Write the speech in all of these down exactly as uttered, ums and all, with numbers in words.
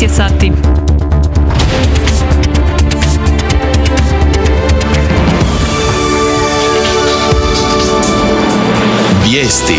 sati. Vijesti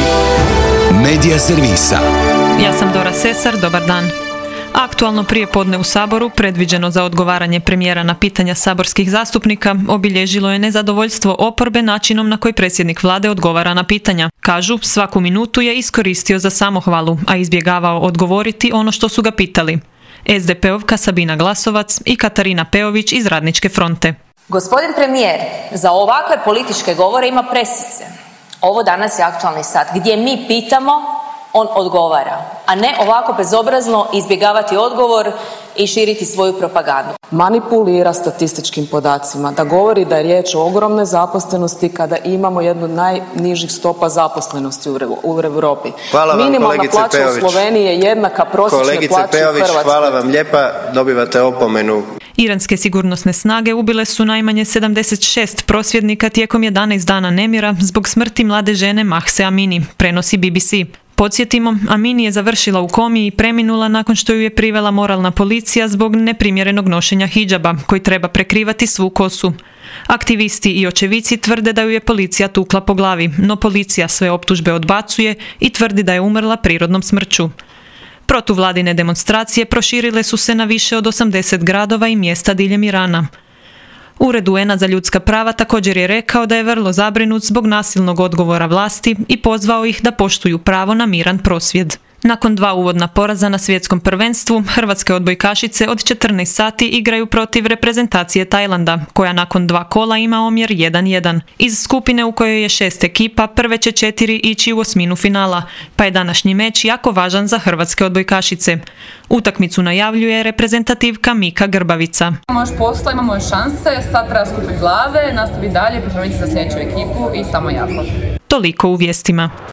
Medija servisa. Ja sam Dora Sesar, dobar dan. Aktualno prijepodne u Saboru, predviđeno za odgovaranje premijera na pitanja saborskih zastupnika, obilježilo je nezadovoljstvo oporbe načinom na koji predsjednik vlade odgovara na pitanja. Kažu, svaku minutu je iskoristio za samohvalu, a izbjegavao odgovoriti ono što su ga pitali. es de pe-ovka Sabina Glasovac i Katarina Peović iz Radničke fronte. Gospodin premijer za ovakve političke govore ima presice. Ovo danas je aktualni sat gdje mi pitamo, on odgovara, a ne ovako bezobrazno izbjegavati odgovor i širiti svoju propagandu. Manipulira statističkim podacima, da govori da je riječ o ogromnoj zaposlenosti kada imamo jednu od najnižih stopa zaposlenosti u Europi. Hvala vam, minimalna kolegice plaća Peović. u Sloveniji je jednaka prosječnoj plaći Peović, u Hrvatskoj. hvala vam lijepa, dobivate opomenu. Iranske sigurnosne snage ubile su najmanje sedamdeset šest prosvjednika tijekom jedanaest dana nemira zbog smrti mlade žene Mahse Amini, prenosi be be ce. Podsjetimo, Amini je završila u komi i preminula nakon što ju je privela moralna policija zbog neprimjerenog nošenja hidžaba, koji treba prekrivati svu kosu. Aktivisti i očevici tvrde da ju je policija tukla po glavi, no policija sve optužbe odbacuje i tvrdi da je umrla prirodnom smrću. Protuvladine demonstracije proširile su se na više od osamdeset gradova i mjesta diljem Irana. Ured u en a za ljudska prava također je rekao da je vrlo zabrinut zbog nasilnog odgovora vlasti i pozvao ih da poštuju pravo na miran prosvjed. Nakon dva uvodna poraza na svjetskom prvenstvu, hrvatske odbojkašice od četrnaest sati igraju protiv reprezentacije Tajlanda, koja nakon dva kola ima omjer jedan jedan. Iz skupine u kojoj je šest ekipa, prve će četiri ići u osminu finala, pa je današnji meč jako važan za hrvatske odbojkašice. Utakmicu najavljuje reprezentativka Mika Grbavica. Imamo još posla, imamo još šanse, sad treba skupiti glave, nastaviti dalje, pripremiti se za sljedeću ekipu i samo jako. Toliko u vijestima.